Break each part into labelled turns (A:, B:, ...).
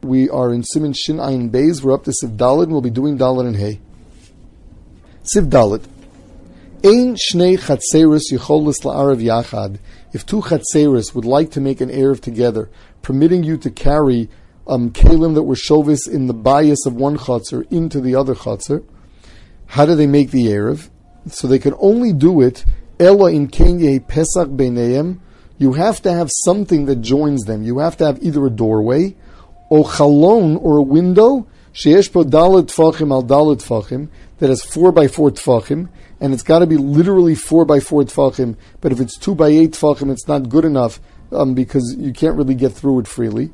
A: We are in Siman Shin Ayin Beis. We're up to Siv Dalet, and we'll be doing Dalet and Hey. Siv Dalet. Ein shnei chatzeris yicholis la'arav yachad. If two chatzeris would like to make an erev together, permitting you to carry kalim that were shovis in the bias of one chatzer into the other chatzer, how do they make the erev? So they can only do it ela in kenyei pesach beineim. You have to have something that joins them. You have to have either a doorway, or chalon, or a window, sheyesh po dalet tfachim al dalet tfachim, that has 4 by 4 tfachim, and it's got to be literally 4 by 4 tfachim. But if it's 2 by 8 tfachim, it's not good enough because you can't really get through it freely.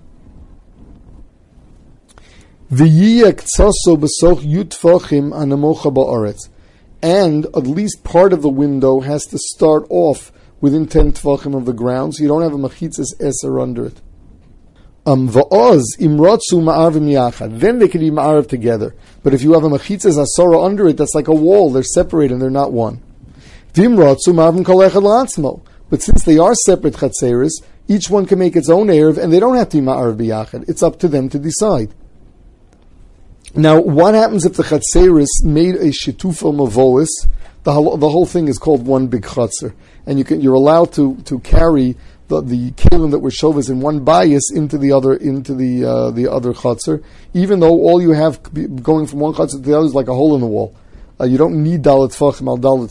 A: And at least part of the window has to start off within 10 tfachim of the ground, so you don't have a machitzas eser under it. Va'oz imrotzu ma'arvim yachad. Then they can be ma'arv together. But if you have a machitzas asara under it, that's like a wall. They're separated and they're not one. V'imrotzu ma'arvim kol echad la'atzmo. But since they are separate chatzeris, each one can make its own erev, and they don't have to be ma'arv b'yachad. It's up to them to decide. Now, what happens if the chatzeris made a shituf mavois? The whole thing is called one big chatzer, and you're allowed to carry the kalim that were shovas in one bias into the other chatzer, even though all you have going from one chatzer to the other is like a hole in the wall. You don't need dalet tfachim al dalet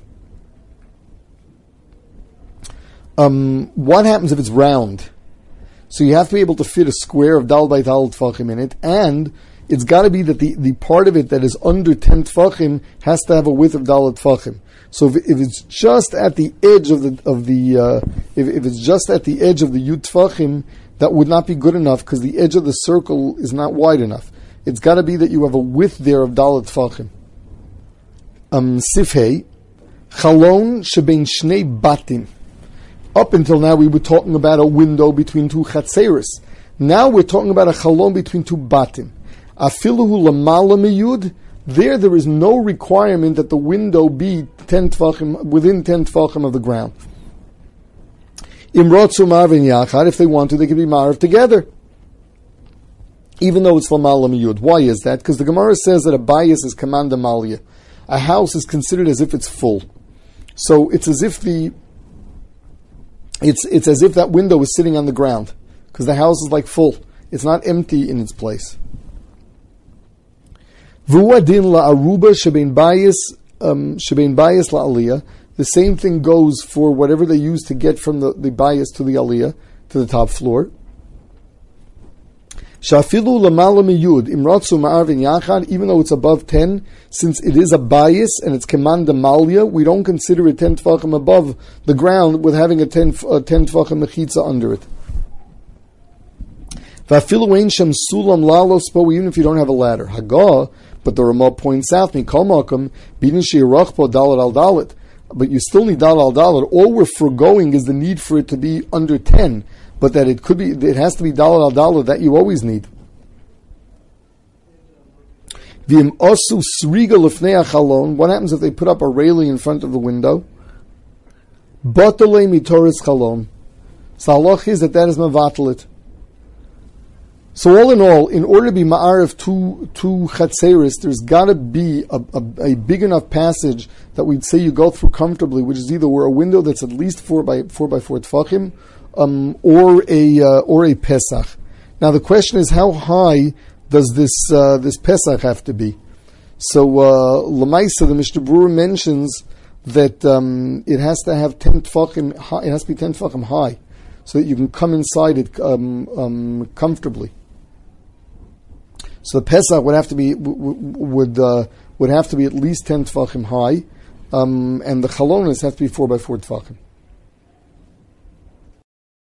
A: tfachim. What happens if it's round? So you have to be able to fit a square of dalet by dalet tfachim in it, and it's got to be that the part of it that is under 10 tfachim has to have a width of dalet tfachim. So if it's just at the edge of the if it's just at the edge of the yud tfachim, that would not be good enough because the edge of the circle is not wide enough. It's got to be that you have a width there of dalet tfachim. Sifhei chalon shebein shnei batim. Up until now, we were talking about a window between two chatzeris. Now we're talking about a chalon between two batim. Afiluhu lamala miyud. There is no requirement that the window be 10 tfachim, within 10 tfachim of the ground. Imrotzu marvin yachad, if they want to, they can be marv together. Even though it's lamala miyud. Why is that? Because the Gemara says that a bias is command amalia. A house is considered as if it's full. So it's as if it's as if that window is sitting on the ground. Because the house is like full. It's not empty in its place. V'uadin la'aruba shebein bayis la'aliyah. The same thing goes for whatever they use to get from the bayis to the aliyah, to the top floor. Shafilu lamala miyud imratzu ma'arvin yachad. Even though it's above 10, since it is a bayis and it's command amalia, we don't consider it 10 tfachim above the ground with having a 10 tfachim mechitza under it. V'afilu ein shem sulam lalos bo, even if you don't have a ladder. Hagah. But the Ramah points out, but you still need dalet al dalet. All we're foregoing is the need for it to be under 10, but that it has to be dalet al dalet that you always need. What happens if they put up a railing in front of the window? Batale mitoris chalon. So halach is that is mavatalit. So all in all, in order to be ma'arif two chatzeris, there's got to be a big enough passage that we'd say you go through comfortably, which is either where a window that's at least 4 by 4 tfachim, or a pesach. Now the question is, how high does this pesach have to be? So Lamaisa, the Mishnah Berurah mentions that it has to have 10 tfachim high. It has to be 10 tfachim high, so that you can come inside it comfortably. So the Pesach would have to be would have to be at least 10 tefachim high, and the chalonis have to be 4 by 4 tefachim.